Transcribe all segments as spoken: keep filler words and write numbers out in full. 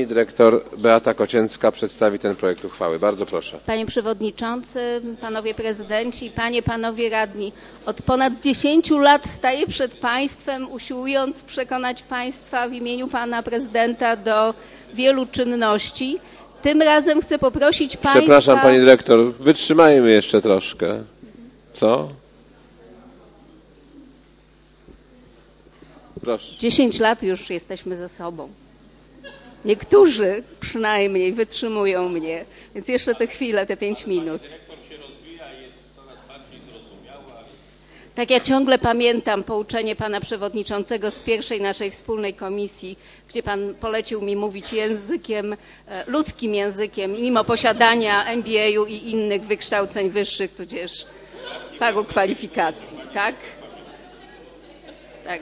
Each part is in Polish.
Pani dyrektor Beata Kocięcka przedstawi ten projekt uchwały. Bardzo proszę. Panie Przewodniczący, Panowie Prezydenci, Panie, Panowie Radni. Od ponad dziesięciu lat staję przed Państwem, usiłując przekonać Państwa w imieniu Pana Prezydenta do wielu czynności. Tym razem chcę poprosić Państwa... Przepraszam Pani dyrektor, wytrzymajmy jeszcze troszkę. Co? Proszę. dziesięć lat już jesteśmy ze sobą. Niektórzy przynajmniej wytrzymują mnie, więc jeszcze te chwile, te pięć minut. Tak, ja ciągle pamiętam pouczenie Pana Przewodniczącego z pierwszej naszej wspólnej komisji, gdzie Pan polecił mi mówić językiem, ludzkim językiem, mimo posiadania M B A u i innych wykształceń wyższych, tudzież paru kwalifikacji, tak? Tak.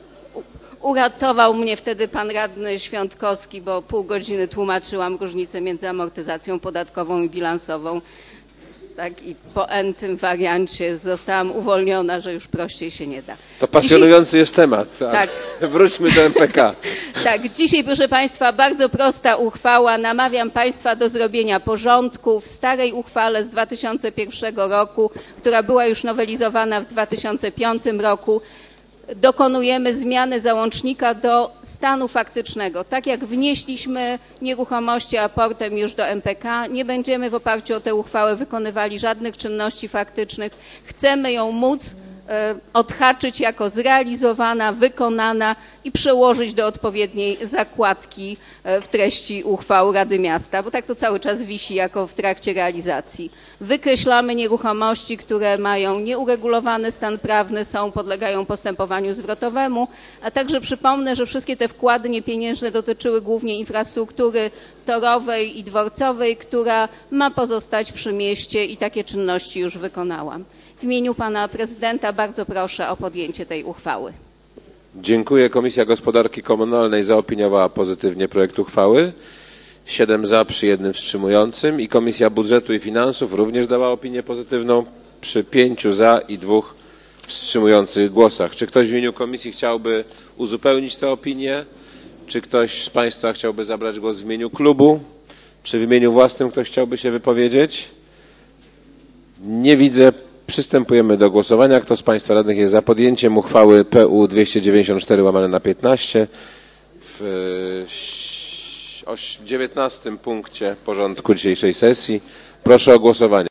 Uratował mnie wtedy pan radny Świątkowski, bo pół godziny tłumaczyłam różnicę między amortyzacją podatkową i bilansową. Tak, i po n-tym wariancie zostałam uwolniona, że już prościej się nie da. To pasjonujący dzisiaj... jest temat. Tak. Wróćmy do M P K. Tak, dzisiaj, proszę Państwa, bardzo prosta uchwała. Namawiam Państwa do zrobienia porządku w starej uchwale z dwa tysiące pierwszego roku, która była już nowelizowana w dwa tysiące piątym roku. Dokonujemy zmiany załącznika do stanu faktycznego. Tak jak wnieśliśmy nieruchomości aportem już do M P K, nie będziemy w oparciu o tę uchwałę wykonywali żadnych czynności faktycznych. Chcemy ją móc odhaczyć jako zrealizowana, wykonana i przełożyć do odpowiedniej zakładki w treści uchwał Rady Miasta, bo tak to cały czas wisi jako w trakcie realizacji. Wykreślamy nieruchomości, które mają nieuregulowany stan prawny, są, podlegają postępowaniu zwrotowemu, a także przypomnę, że wszystkie te wkłady niepieniężne dotyczyły głównie infrastruktury torowej i dworcowej, która ma pozostać przy mieście i takie czynności już wykonałam. W imieniu Pana Prezydenta bardzo proszę o podjęcie tej uchwały. Dziękuję. Komisja Gospodarki Komunalnej zaopiniowała pozytywnie projekt uchwały. Siedem za przy jednym wstrzymującym i Komisja Budżetu i Finansów również dała opinię pozytywną przy pięciu za i dwóch wstrzymujących głosach. Czy ktoś w imieniu komisji chciałby uzupełnić tę opinię? Czy ktoś z Państwa chciałby zabrać głos w imieniu klubu? Czy w imieniu własnym ktoś chciałby się wypowiedzieć? Nie widzę. Przystępujemy do głosowania. Kto z Państwa radnych jest za podjęciem uchwały P U dwieście dziewięćdziesiąt cztery łamane na piętnaście w dziewiętnastym punkcie porządku dzisiejszej sesji? Proszę o głosowanie.